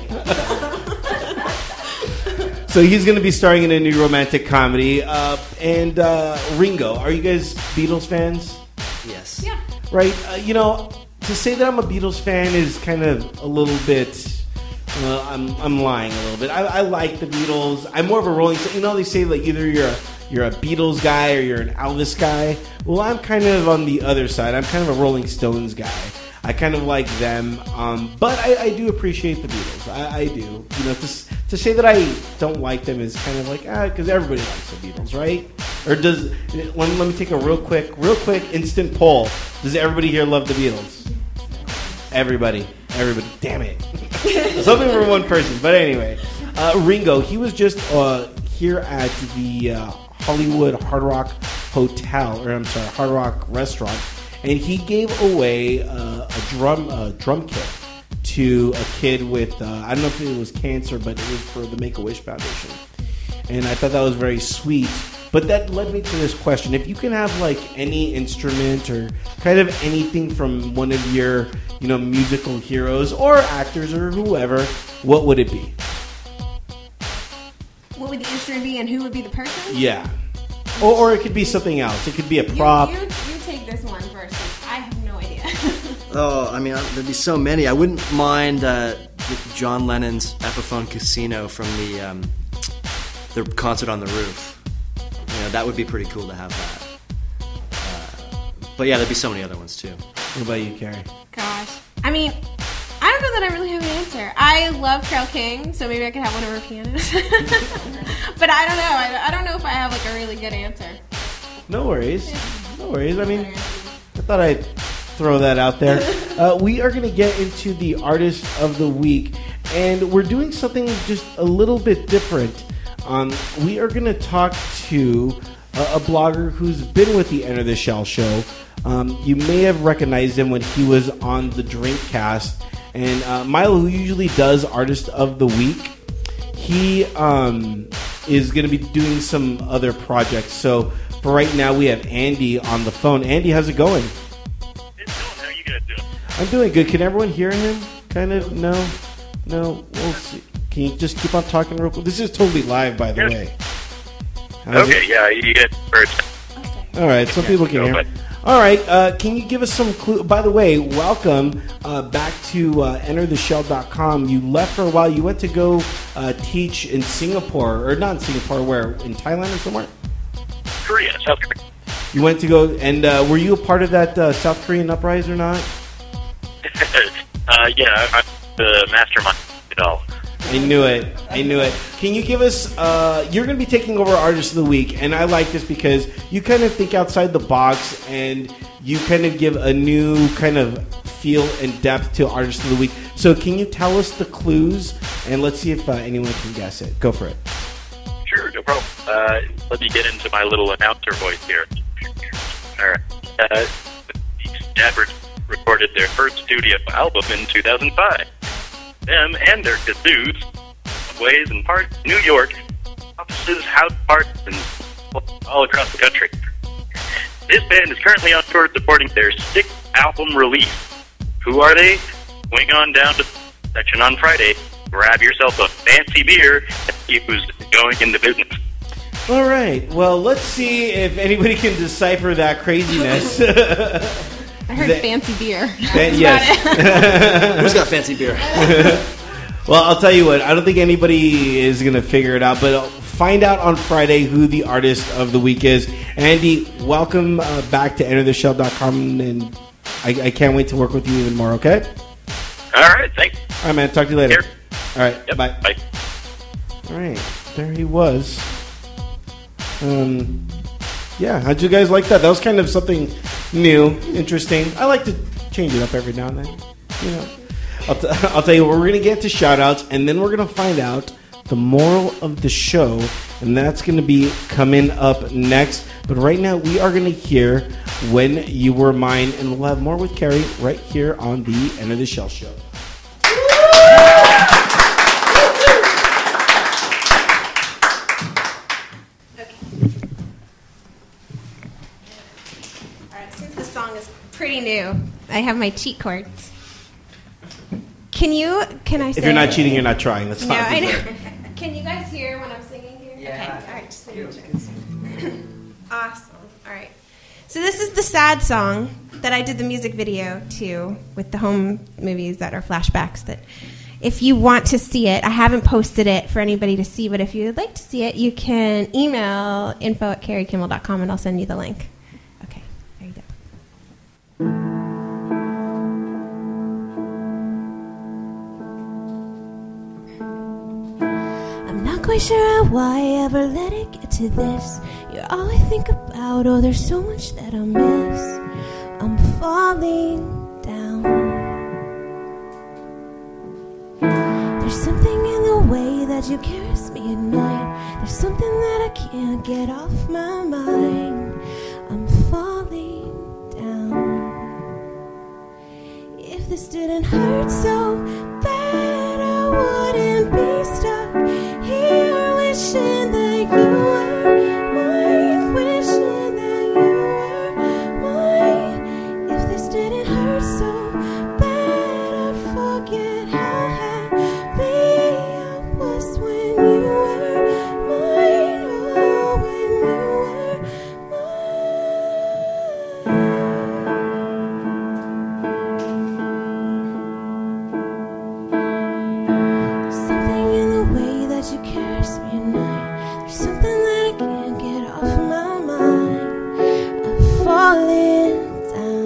it out. So he's going to be starring in a new romantic comedy. Uh, and uh, Ringo, are you guys Beatles fans? Yes. Yeah. Right? Uh, you know, to say that I'm a Beatles fan is kind of a little bit. Well, I'm I'm lying a little bit. I, I like the Beatles. I'm more of a Rolling Stone. You know, they say like either you're a you're a Beatles guy or you're an Elvis guy. Well, I'm kind of on the other side. I'm kind of a Rolling Stones guy. I kind of like them, um, but I, I do appreciate the Beatles. I, I do. You know, to s- to say that I don't like them is kind of like ah, because everybody likes the Beatles, right? Or does let me, let me take a real quick, real quick instant poll. Does everybody here love the Beatles? Everybody, everybody. Damn it. Something for one person. But anyway, uh, Ringo, he was just uh, here at the uh, Hollywood Hard Rock Hotel, or I'm sorry, Hard Rock Restaurant, and he gave away uh, a drum uh, drum kit to a kid with, uh, I don't know if it was cancer, but it was for the Make-A-Wish Foundation. And I thought that was very sweet. But that led me to this question. If you can have like any instrument or kind of anything from one of your, you know, musical heroes or actors or whoever, what would it be? What would the instrument be and who would be the person? Yeah. Or, or it could be something else. It could be a prop. You, you, you take this one first. 'Cause I have no idea. Oh, I mean, there'd be so many. I wouldn't mind uh, John Lennon's Epiphone Casino from the um, the concert on the roof. You know, that would be pretty cool to have that. Uh, but yeah, there'd be so many other ones too. What about you, Carrie? Gosh. I mean, I don't know that I really have an answer. I love Carole King, so maybe I could have one of her pianos. But I don't know. I, I don't know if I have like a really good answer. No worries. No worries. I mean, I thought I'd throw that out there. Uh, we are going to get into the Artist of the Week, and we're doing something just a little bit different. Um, we are going to talk to a, a blogger who's been with the Enter the Shell show. Um, you may have recognized him when he was on the Drinkcast. And uh, Milo, who usually does Artist of the Week, he um, is going to be doing some other projects. So for right now, we have Andy on the phone. Andy, how's it going? It's going. How are you guys doing? I'm doing good. Can everyone hear him? Kind of? No? No? We'll see. Can you just keep on talking real quick? This is totally live, by the Yes. way. How's Okay, it? yeah, you get first. All right, some people can go, hear. but- All right, uh, can you give us some clue? By the way, welcome uh, back to uh, enter the shell dot com. You left for a while. You went to go uh, teach in Singapore, or not in Singapore, where? In Thailand or somewhere? Korea, South Korea. You went to go, and uh, were you a part of that uh, South Korean uprising or not? uh, yeah, I'm the mastermind of it all. I knew it. I knew it. Can you give us, uh, you're going to be taking over Artist of the Week, and I like this because you kind of think outside the box, and you kind of give a new kind of feel and depth to Artist of the Week. So can you tell us the clues, and let's see if uh, anyone can guess it. Go for it. Sure, no problem. Uh, let me get into my little announcer voice here. All right. Uh, the Stabbers recorded their first studio album in two thousand five. Them and their kazoos, ways and parts, New York, offices, house parts, and all across the country. This band is currently on tour supporting their sixth album release. Who are they? Swing on down to the section on Friday, grab yourself a fancy beer, and see who's going in the business. All right. Well, let's see if anybody can decipher that craziness. I heard that, fancy beer. That, yes. Who's got fancy beer? Well, I'll tell you what. I don't think anybody is going to figure it out, but I'll find out on Friday who the Artist of the Week is. Andy, welcome uh, back to enter the shell dot com, and I, I can't wait to work with you even more, okay? All right, thanks. All right, man. Talk to you later. Here. All right, Yep, bye. Bye. All right, there he was. Um, yeah, how'd you guys like that? That was kind of something new, interesting. I like to change it up every now and then. You know, I'll, t- I'll tell you, we're going to get to shout-outs, and then we're going to find out the moral of the show, and that's going to be coming up next. But right now, we are going to hear When You Were Mine, and we'll have more with Carrie right here on the End of the Shell Show. Pretty new. I have my cheat codes. Can you? Can I? Say If you're not cheating, you're not trying. That's no, not I know. Can you guys hear when I'm singing here? Yeah. Okay. All right. Just awesome. All right. So this is the sad song that I did the music video to with the home movies that are flashbacks. That if you want to see it, I haven't posted it for anybody to see, but if you'd like to see it, you can email info at carrie kimmel dot com and I'll send you the link. I'm not quite sure why I ever let it get to this. You're all I think about. Oh, there's so much that I miss. I'm falling down. There's something in the way that you caress me at night. There's something that I can't get off my mind. I'm falling down. If this didn't hurt so bad, I wouldn't be stuck here wishing that you were mine, wishing that you were mine. If this didn't hurt so bad, I'd forget how happy I was when you were mine, oh, when you were something in the way that you caress me at night. There's something that I can't get off my mind. I'm falling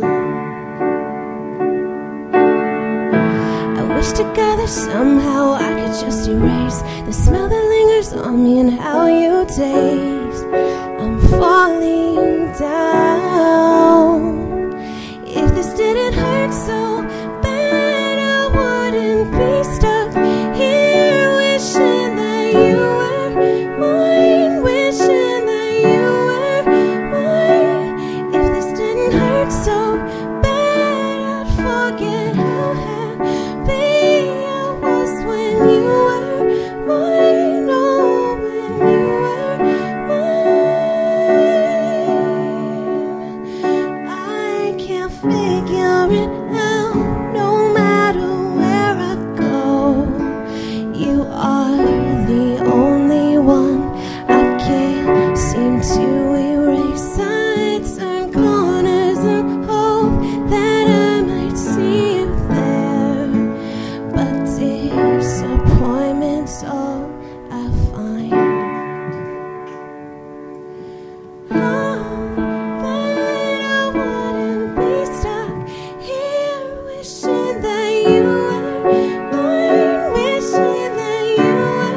down. I wish to God that somehow I could just erase the smell that lingers on me and how you taste. I'm falling down. If this didn't hurt so bad, I wouldn't be stuck here wishing that you were mine, wishing that you were mine. If this didn't hurt so bad, I'd forget how happy I was when you were mine, oh, when you were mine. I can't figure it out, no matter where I go. You are the only one I can't seem to erase. I turn corners and hope that I might see you there, but disappointment's all I find. Oh, that I wouldn't be stuck here wishing that you were mine, wishing that you were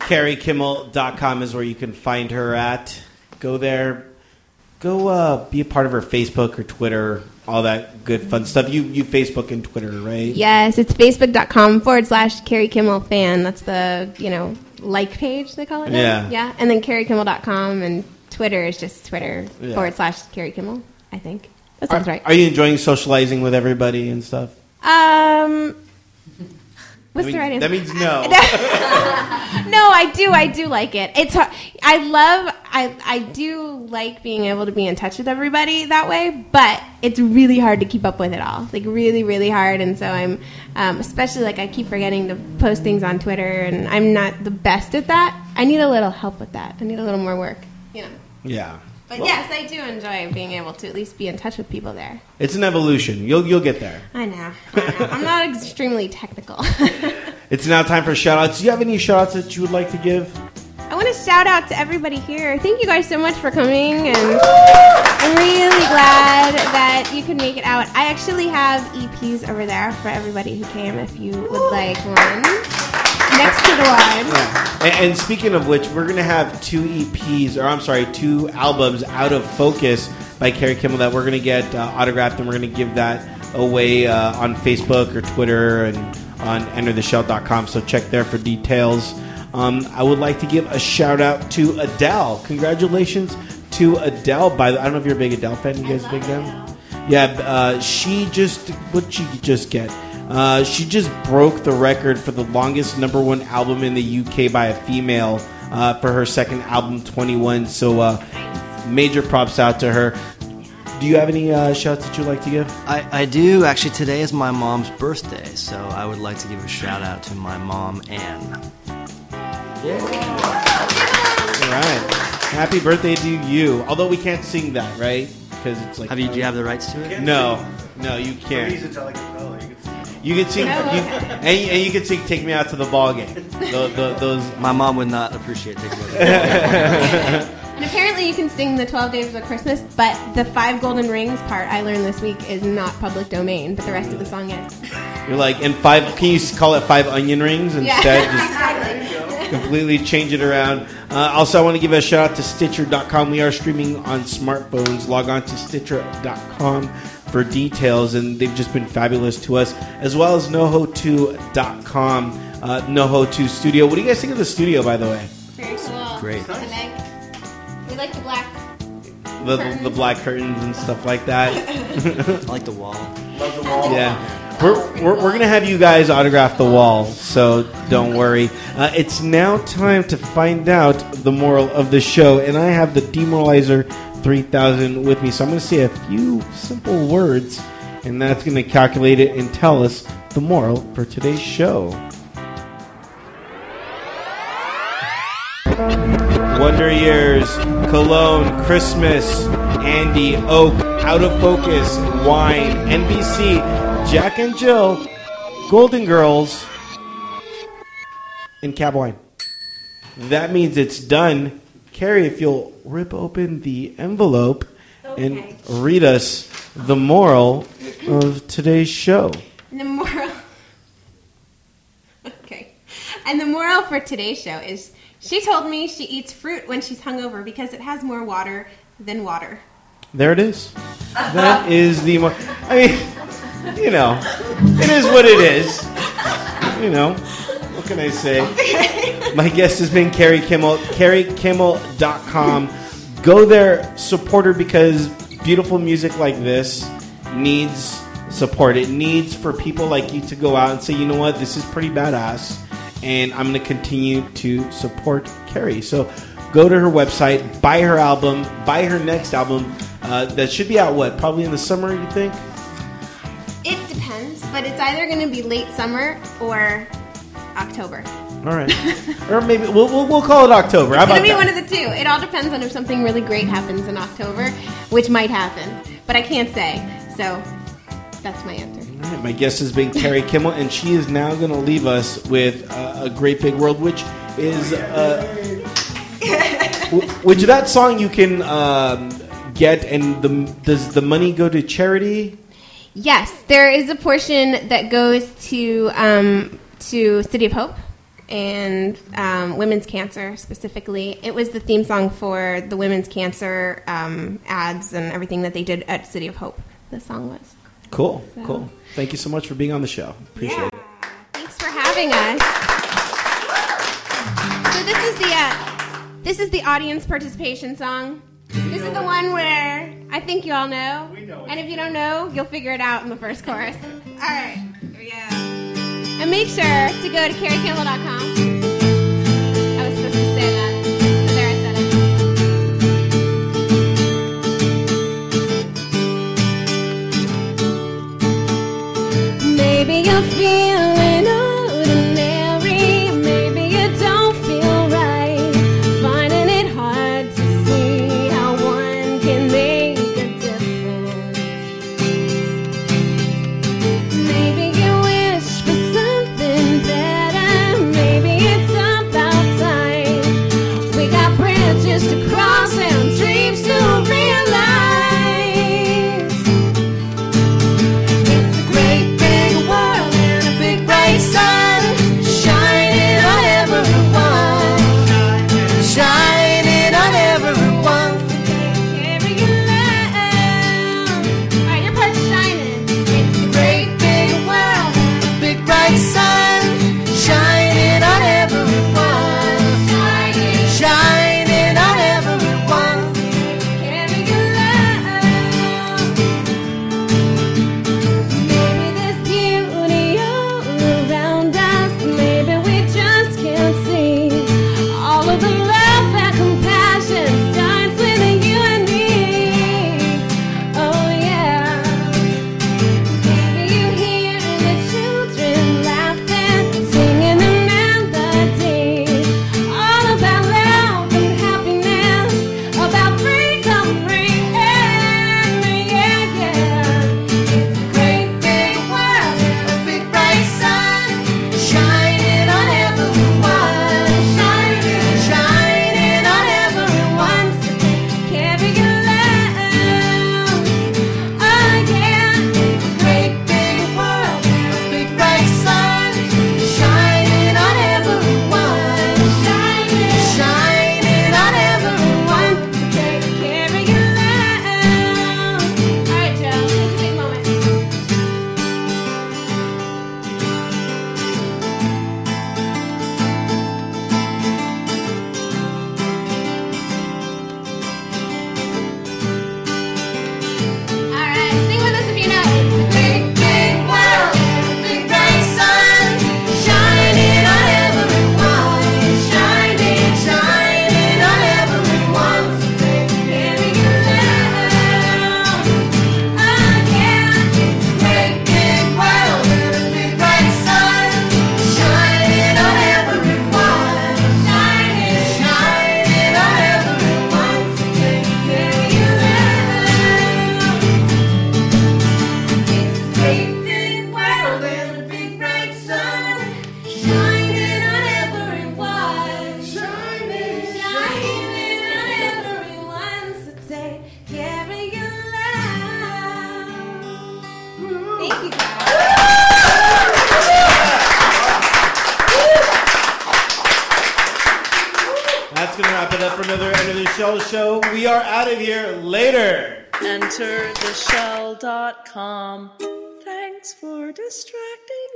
Carrie Kimmel dot com is where you can find her at. Go there. Go uh, be a part of her Facebook or Twitter, all that good fun stuff. You you Facebook and Twitter, right? Yes, it's facebook.com forward slash Carrie Kimmel fan. That's the, you know, like page, they call it now? Yeah. Yeah, and then Carrie Kimmel dot com, and Twitter is just Twitter Yeah. forward slash Carrie Kimmel, I think. That sounds are, right. Are you enjoying socializing with everybody and stuff? Um... What's I mean, the right answer? that means no. No, I do. I do like it. It's. hard- I love. I. I do like being able to be in touch with everybody that way. But it's really hard to keep up with it all. Like really, really hard. And so I'm, um, especially like I keep forgetting to post things on Twitter, and I'm not the best at that. I need a little help with that. I need a little more work. You know. Yeah. But yes, I do enjoy being able to at least be in touch with people there. It's an evolution. You'll you'll get there. I know. I know. I'm not extremely technical. It's now time for shout-outs. Do you have any shout-outs that you would like to give? I want to shout out to everybody here. Thank you guys so much for coming, and I'm really glad that you could make it out. I actually have E Ps over there for everybody who came if you would like one. Next to the one. Yeah. And, and speaking of which, we're going to have two E Ps, or I'm sorry, two albums, Out of Focus by Carrie Kimmel that we're going to get uh, autographed, and we're going to give that away uh, on Facebook or Twitter and on enter the shell dot com, so check there for details. Um, I would like to give a shout out to Adele. Congratulations to Adele. By the, I don't know if you're a big Adele fan. You guys a big fan? Yeah, uh, she just, what did she just get? Uh, she just broke the record for the longest number one album in the U K by a female uh, for her second album, twenty-one. So uh, major props out to her. Do you have any uh, shouts that you'd like to give? I, I do. Actually, today is my mom's birthday, so I would like to give a shout out to my mom, Anne. Yeah. All right. Happy birthday to you. Although we can't sing that, right? Because it's like. Have you, do you have the rights to it? No, no, you can't. You can sing, you, and, and you can sing "Take Me Out to the Ball Game." The, the, those. My mom would not appreciate taking me out to the ball game. And apparently you can sing the twelve Days of Christmas, but the five golden rings part I learned this week is not public domain, but the rest of the song is. You're like, and five, can you call it five onion rings instead? Yeah, Just exactly. completely change it around. Uh, also, I want to give a shout out to Stitcher dot com. We are streaming on smartphones. Log on to Stitcher dot com for details, and they've just been fabulous to us, as well as Noho two dot com, uh, Noho two Studio. What do you guys think of the studio, by the way? Very cool. Great. I like, we like the black. The, the, the black curtains and stuff like that. I like the wall. Love the wall. Yeah. We're, we're, we're going to have you guys autograph the wall, so don't worry. Uh, it's now time to find out the moral of the show, and I have the Demoralizer three thousand with me, so I'm going to say a few simple words, and that's going to calculate it and tell us the moral for today's show. Wonder Years, Cologne, Christmas, Andy, Oak, Out of Focus, Wine, N B C, Jack and Jill, Golden Girls, and Cab Wine. That means it's done. Carrie, if you'll rip open the envelope Okay. and read us the moral of today's show. And the moral. Okay. And the moral for today's show is she told me she eats fruit when she's hungover because it has more water than water. There it is. That is the mo- I mean, you know, it is what it is. You know, what can I say? My guest has been Carrie Kimmel, Carrie Kimmel dot com. Go there, support her, because beautiful music like this needs support. It needs for people like you to go out and say, you know what, this is pretty badass, and I'm going to continue to support Carrie. So go to her website, buy her album, buy her next album. Uh, that should be out, what, probably in the summer, you think? It depends, but it's either going to be late summer or October. All right. Or maybe we'll, we'll, we'll call it October. How It's about going to be that? one of the two. It all depends on if something really great happens in October, which might happen. But I can't say. So that's my answer. All right, my guest has been Carrie Kimmel, and she is now going to leave us with uh, A Great Big World, which is... Uh, w- which that song you can um, get, and the, does the money go to charity? Yes, there is a portion that goes to um, to City of Hope. and um, women's cancer specifically. It was the theme song for the women's cancer um, ads and everything that they did at City of Hope. The song was. Cool, So- cool. Thank you so much for being on the show. Appreciate Yeah. it. Thanks for having us. So this is the uh, this is the audience participation song. This is the one where I think you all know. We know it. And if you don't know, you'll figure it out in the first chorus. All right, here we go. And make sure to go to carrie campbell dot com. I was supposed to say that. So there, I said it. Maybe you're feeling ordinary. Maybe you don't feel right. Finding it hard to see how one can make a difference. Maybe you wish for something better. Maybe it's about time. We got bridges to cross and dreams to realize. It's a great big world and a big bright sun shining on everyone, shining on everyone. Carry your love. All right, your part's shining. It's a great big world, a big bright sun shining on everyone, shining, shining on everyone. Carry your love. Maybe there's beauty all around us. Maybe we just can't see all of the love and compassion starts with you and me. Oh yeah. Maybe you hear the children laughing, singing a melody, all about love and happiness, about freedom, freedom, yeah, yeah. It's a great big world, a big bright sun shining on everyone, shining, shining on everyone. So carry your love. Oh yeah, it's a great big world, a big bright sun shining on everyone, shining, shining on everyone. So carry your love. All right, Joe, take a big moment. All right, sing with us if you know. It's a great big world, a big bright sun shining on everyone, shining, shining on everyone. So carry your love. Oh yeah, it's a great big world, a big bright sun shining on everyone, shining, shining on everyone. So carry your love. It's a great big world and a big bright sun shining on everyone, shining, shining on everyone. So take care of your love. Thank you, guys. That's going to wrap it up for another End of the Shell show. We are out of here later. enter the shell dot com. Thanks for distracting